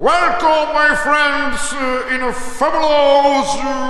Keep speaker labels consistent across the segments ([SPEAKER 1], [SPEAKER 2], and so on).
[SPEAKER 1] Welcome, my friends, in a fabulous...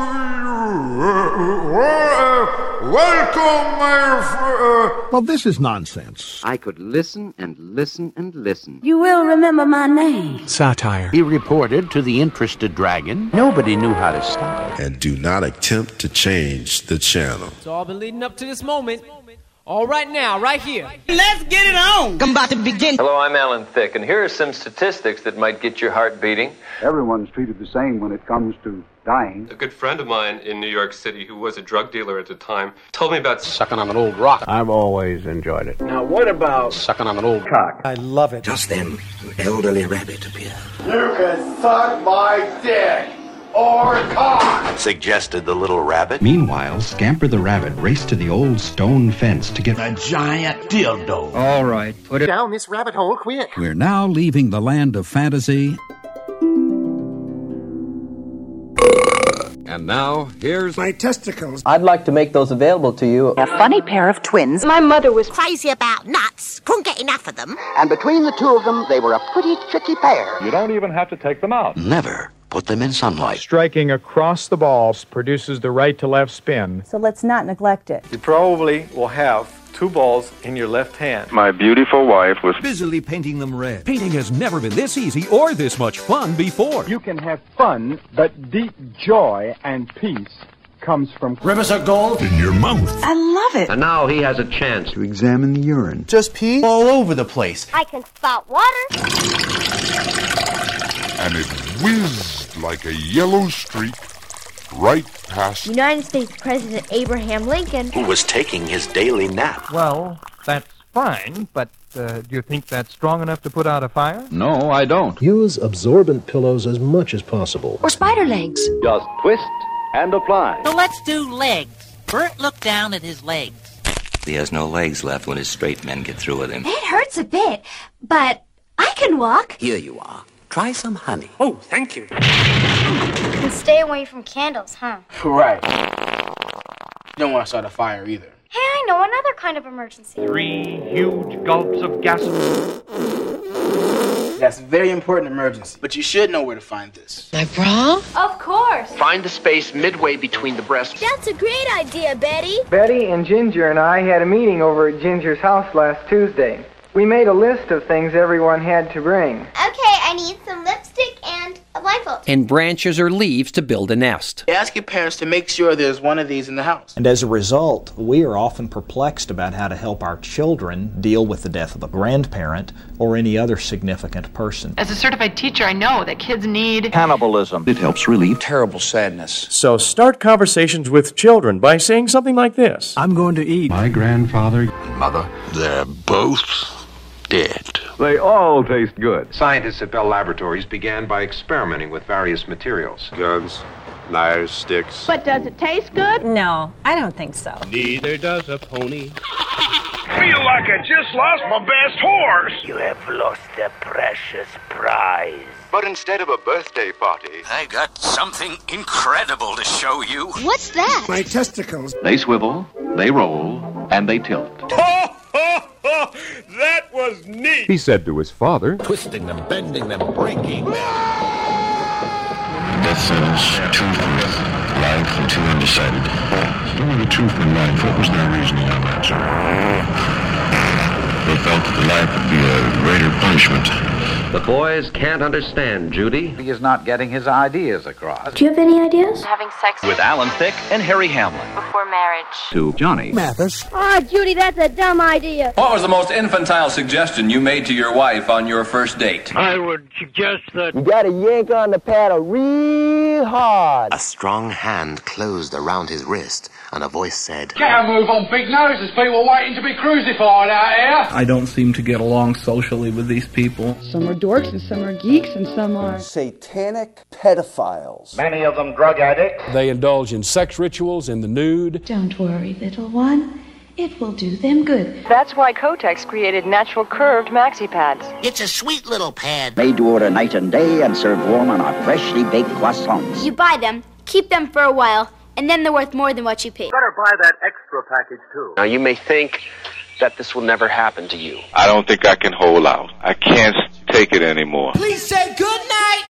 [SPEAKER 1] welcome, my...
[SPEAKER 2] Well, this is nonsense.
[SPEAKER 3] I could listen and listen and listen.
[SPEAKER 4] You will remember my name.
[SPEAKER 5] Satire.
[SPEAKER 3] He reported to the interested dragon. Nobody knew how to stop it.
[SPEAKER 6] And do not attempt to change the channel.
[SPEAKER 7] It's all been leading up to this moment. All right now, right here.
[SPEAKER 8] Let's get it on. I'm about to begin.
[SPEAKER 9] Hello, I'm Alan Thicke, and here are some statistics that might get your heart beating.
[SPEAKER 10] Everyone's treated the same when it comes to dying.
[SPEAKER 11] A good friend of mine in New York City, who was a drug dealer at the time, told me about
[SPEAKER 5] Sucking on an old rock.
[SPEAKER 2] I've always enjoyed it.
[SPEAKER 5] Now, what about sucking on an old cock?
[SPEAKER 2] I love it.
[SPEAKER 12] Just then, an elderly rabbit appeared.
[SPEAKER 1] You can suck my dick or cock,
[SPEAKER 12] suggested the little rabbit.
[SPEAKER 13] Meanwhile, Scamper the rabbit raced to the old stone fence to get
[SPEAKER 12] a giant dildo.
[SPEAKER 13] All right, put it
[SPEAKER 1] down this rabbit hole quick.
[SPEAKER 13] We're now leaving the land of fantasy.
[SPEAKER 5] And now, here's
[SPEAKER 2] my testicles.
[SPEAKER 7] I'd like to make those available to you.
[SPEAKER 4] A funny pair of twins.
[SPEAKER 8] My mother was crazy about nuts. Couldn't get enough of them.
[SPEAKER 12] And between the two of them, they were a pretty tricky pair.
[SPEAKER 11] You don't even have to take them out.
[SPEAKER 12] Never put them in sunlight.
[SPEAKER 14] Striking across the ball produces the right to left spin.
[SPEAKER 4] So let's not neglect it.
[SPEAKER 11] You probably will have two balls in your left hand.
[SPEAKER 9] My beautiful wife was
[SPEAKER 13] busily painting them red.
[SPEAKER 5] Painting has never been this easy or this much fun before.
[SPEAKER 14] You can have fun, but deep joy and peace comes from
[SPEAKER 12] rivers of gold
[SPEAKER 6] in your mouth.
[SPEAKER 4] I love it.
[SPEAKER 9] And now he has a chance
[SPEAKER 13] To examine the urine.
[SPEAKER 2] Just pee all over the place.
[SPEAKER 8] I can spot water.
[SPEAKER 1] And it whizzed like a yellow streak right past
[SPEAKER 8] United States President Abraham Lincoln,
[SPEAKER 12] who was taking his daily nap.
[SPEAKER 14] Well, that's fine, but do you think that's strong enough to put out a fire?
[SPEAKER 13] No, I don't.
[SPEAKER 2] Use absorbent pillows as much as possible.
[SPEAKER 4] Or spider legs.
[SPEAKER 9] just twist and apply.
[SPEAKER 8] So let's do legs. Bert looked down at his legs.
[SPEAKER 12] He has no legs left when his straight men get through with him.
[SPEAKER 4] It hurts a bit, but I can walk.
[SPEAKER 12] Here you are. Try some honey.
[SPEAKER 14] Oh, thank you.
[SPEAKER 8] And stay away from candles, huh?
[SPEAKER 7] Right. You don't want to start a fire either.
[SPEAKER 8] Hey, I know another kind of emergency.
[SPEAKER 14] 3 huge gulps of gas.
[SPEAKER 7] That's a very important emergency, but you should know where to find this.
[SPEAKER 4] My bra?
[SPEAKER 8] Of course.
[SPEAKER 9] Find the space midway between the breasts.
[SPEAKER 8] That's a great idea, Betty.
[SPEAKER 7] Betty and Ginger and I had a meeting over at Ginger's house last Tuesday. We made a list of things everyone had to bring.
[SPEAKER 8] Okay, I need some lipstick and a blindfold.
[SPEAKER 7] And branches or leaves to build a nest. Ask your parents to make sure there's one of these in the house.
[SPEAKER 15] And as a result, we are often perplexed about how to help our children deal with the death of a grandparent or any other significant person.
[SPEAKER 4] As a certified teacher, I know that kids need
[SPEAKER 13] Cannibalism. It helps relieve
[SPEAKER 15] Terrible sadness.
[SPEAKER 11] So start conversations with children by saying something like this.
[SPEAKER 2] I'm going to eat.
[SPEAKER 13] My grandfather.
[SPEAKER 6] Mother, they're both dead.
[SPEAKER 11] They all taste good. Scientists at Bell Laboratories began by experimenting with various materials.
[SPEAKER 6] Guns, knives, sticks.
[SPEAKER 8] But does it taste good?
[SPEAKER 4] No, I don't think so.
[SPEAKER 11] Neither does a pony.
[SPEAKER 1] Feel like I just lost my best horse.
[SPEAKER 12] You have lost a precious prize.
[SPEAKER 9] But instead of a birthday party,
[SPEAKER 12] I got something incredible to show you.
[SPEAKER 8] What's that?
[SPEAKER 2] My testicles.
[SPEAKER 13] They swivel, they roll, and they tilt.
[SPEAKER 1] That was neat.
[SPEAKER 11] He said to his father,
[SPEAKER 6] Twisting them, bending them, breaking them.
[SPEAKER 1] Death sentence, truth and life until undecided. Knowing the truth and life, what was their reasoning on that, sir? They felt that the life would be a greater punishment.
[SPEAKER 9] the boys can't understand Judy.
[SPEAKER 3] He is not getting his ideas across.
[SPEAKER 8] Do you have any ideas?
[SPEAKER 4] Having sex
[SPEAKER 12] With Alan Thicke and Harry Hamlin.
[SPEAKER 4] before marriage.
[SPEAKER 13] To Johnny
[SPEAKER 2] Mathis.
[SPEAKER 8] Oh, Judy, that's a dumb idea.
[SPEAKER 16] What was the most infantile suggestion you made to your wife on your first date?
[SPEAKER 14] I would suggest that
[SPEAKER 7] You gotta yank on the paddle real hard.
[SPEAKER 12] A strong hand closed around his wrist, and a voice said,
[SPEAKER 17] Get a move on, big nose. There's people waiting to be crucified out here.
[SPEAKER 18] I don't seem to get along socially with these people.
[SPEAKER 19] Some are dorks and some are geeks and some are
[SPEAKER 7] satanic pedophiles.
[SPEAKER 17] Many of them drug addicts.
[SPEAKER 5] They indulge in sex rituals in the nude.
[SPEAKER 19] Don't worry, little one. It will do them good.
[SPEAKER 4] That's why Kotex created natural curved maxi pads.
[SPEAKER 12] It's a sweet little pad.
[SPEAKER 20] Made to order night and day and served warm on our freshly baked croissants.
[SPEAKER 8] You buy them, keep them for a while, and then they're worth more than what you paid.
[SPEAKER 9] Better buy that extra package, too. Now, you may think that this will never happen to you.
[SPEAKER 6] I don't think I can hold out. I can't take it anymore.
[SPEAKER 8] Please say good